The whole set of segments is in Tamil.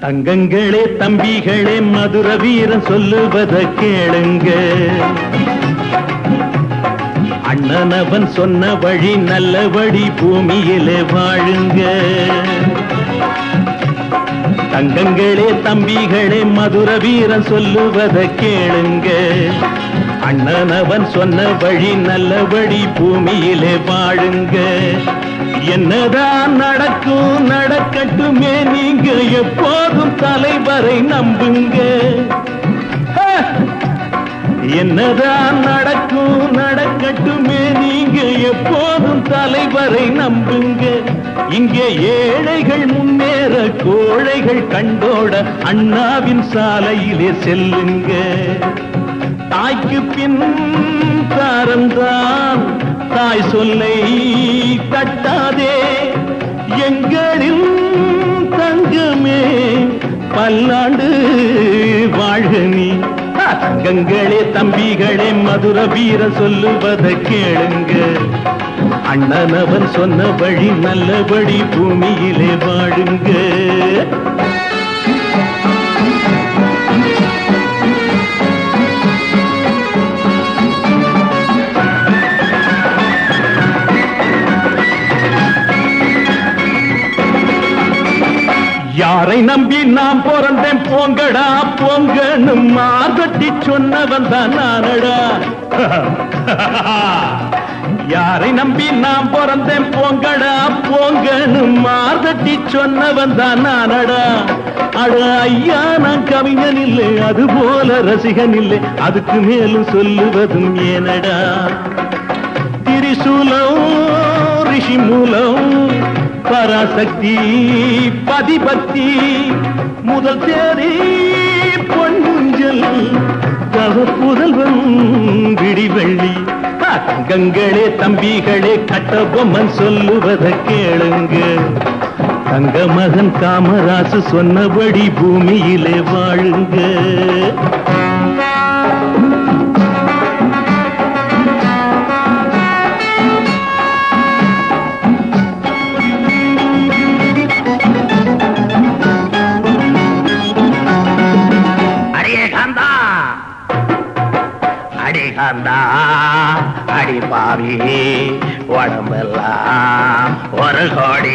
தங்கங்களே தம்பிகளே மதுர வீரன் சொல்லுவத கேளுங்க. அண்ணனவன் சொன்ன வழி நல்ல வழி பூமியிலே வாழுங்க. தங்கங்களே தம்பிகளே மதுர வீரன் சொல்லுவத கேளுங்க. அண்ணனவன் சொன்ன வழி நல்ல வழி பூமியிலே வாழுங்க. என்னதான் நடக்கும் நடக்கட்டுமே, நீங்க எப்போதும் தலைவரை நம்புங்க. என்னதான் நடக்கும் நடக்கட்டுமே, நீங்க எப்போதும் தலைவரை நம்புங்க. இங்கே ஏழைகள் முன்னேற கோழைகள் கண்டோட அண்ணாவின் சாலையிலே செல்லுங்க. தாய்க்கு பின் தாரந்தான் தாய் சொல்லை தட்டாதே, எங்களின் தங்கமே பல்லாண்டு வாழ்க நீ. தங்கங்களே தம்பிகளே மதுர வீர சொல்லுவத கேளுங்க. அண்ணனவன் சொன்ன வழி நல்லபடி பூமியிலே வாழுங்க. யாரை நம்பி நாம் பிறந்தேன் போங்கடா போங்கன்னு மார்கட்டி சொன்னவன் தான் நானடா. யாரை நம்பி நாம் பிறந்தேன் போங்கடா போங்கன்னு மார்கட்டி சொன்னவன் தான் நானடா. அட ஐயா நான் கவிஞன் இல்லை, அது போல ரசிகன் இல்லை, அதுக்கு மேலும் சொல்லுவதும் ஏனடா. திரிசூலம் ரிஷி மூலம் பராசக்தி பதிபக்தி முதல் தேரி பொன்முஞ்சல் தவ புதல்வன் விடிவெள்ளி. தங்கங்களே தம்பிகளே கட்டபொம்மன் சொல்லுவத கேளுங்க. தங்க மகன் காமராசு சொன்னபடி பூமியிலே வாழுங்க. அடி பாவி உடம்பெல்லாம் ஒரு கோடி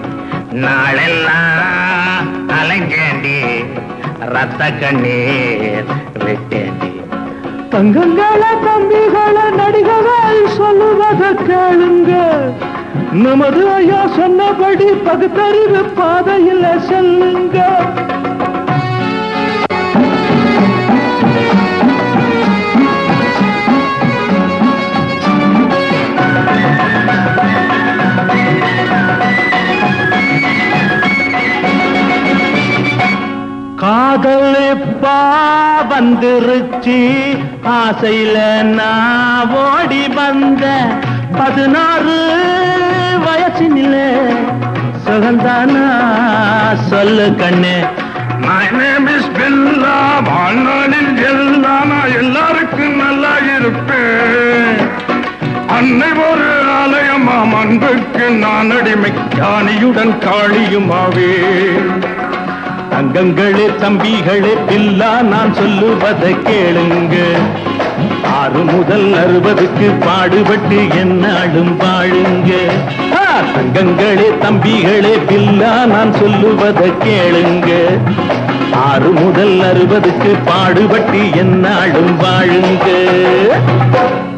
நாளெல்லாம் அலைஞ்சேண்டி ரத்த கண்ணீர் விட்டேண்டி. தங்கங்கள தம்பிகள நடிகர்கள் சொல்லுவத கேளுங்க. நமது ஐயா சொன்னபடி பகுத்தறிவு பாதையில் செல்லுங்க. காதல் எப்பா வந்துருச்சு, ஆசையில நான் ஓடி வந்த 16 வயசினில சுகந்தானா சொல்லு கண்ணு. My name is Billa, வாழ்நாளில் எல்லாம் நான் எல்லாருக்கும் நல்லா இருப்பேன். அன்னை ஒரு ஆலயமாம், அன்புக்கு நான் அடிமை, ஞானியுடன் காளியுமாவே. தங்கங்களே தம்பிகளே பில்லா நான் சொல்லுவத கேளுங்க. 6 முதல் 60க்கு பாடுபட்டு என்னாலும் வாழுங்க. தங்கங்களே தம்பிகளே பில்லா நான் சொல்லுவத கேளுங்க. 6 முதல் 60க்கு பாடுபட்டு என்னாலும் வாழுங்க.